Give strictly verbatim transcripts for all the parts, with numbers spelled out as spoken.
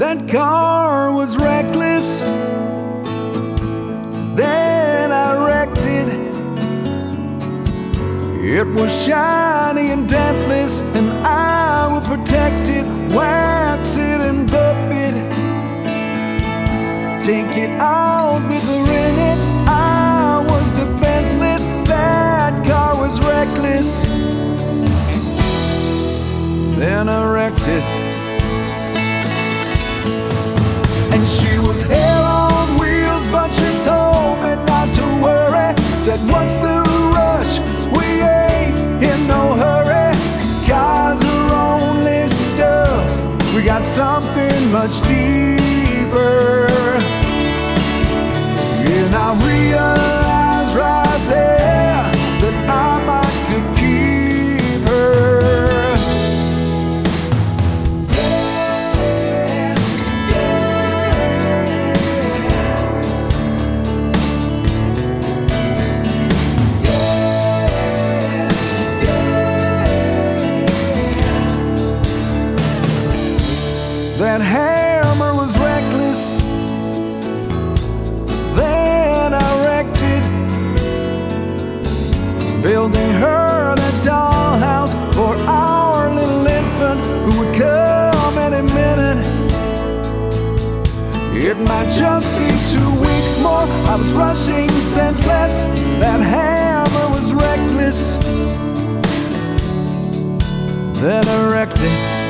That car was reckless, then I wrecked it. It was shiny and dentless, and I would protect it, wax it and buff it, take it out with her in it. I was defenseless, that car was reckless, then I wrecked it. And she was hell on wheels, but she told me not to worry. Said, what's the rush? We ain't in no hurry. Cars are only stuff. We got something much deeper. And I realized right there that I might could keep her. That hammer was reckless, then I wrecked it, building her that dollhouse for our little infant who would come any minute. It might just be two weeks more. I was rushing senseless. That hammer was reckless, then I wrecked it.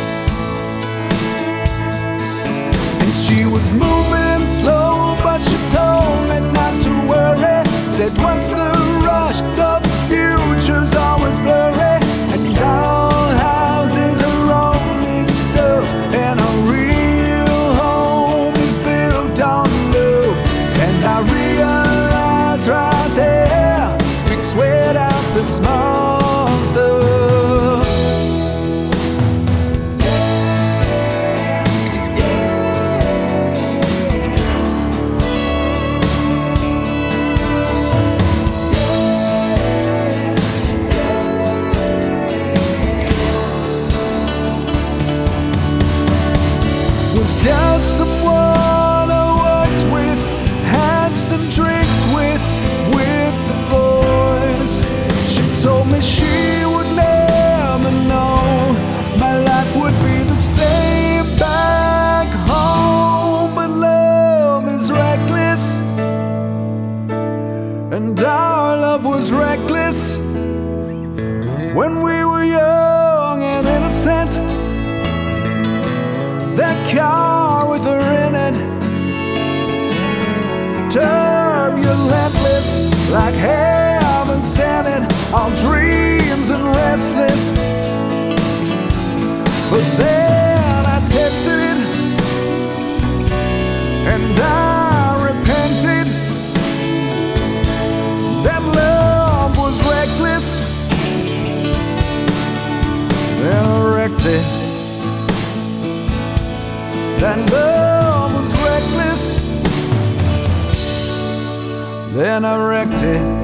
She was moving slow, but she told me not to worry. Said, what's the rush? The future's always blurry. And dollhouses are only stuff, and a real home is built on love. And I realized right there, we sweat out the small stuff. Just someone I walked with, had some drinks with, with the boys. She told me she would never know my life would be the same back home. But love is reckless, and our love was reckless when we were young and innocent. That car with her in it, turbulentless, like heaven sent it, all dreams and restless. But then I tested it, and I repented. That love was reckless, then I wrecked it. That love was reckless, then I wrecked it.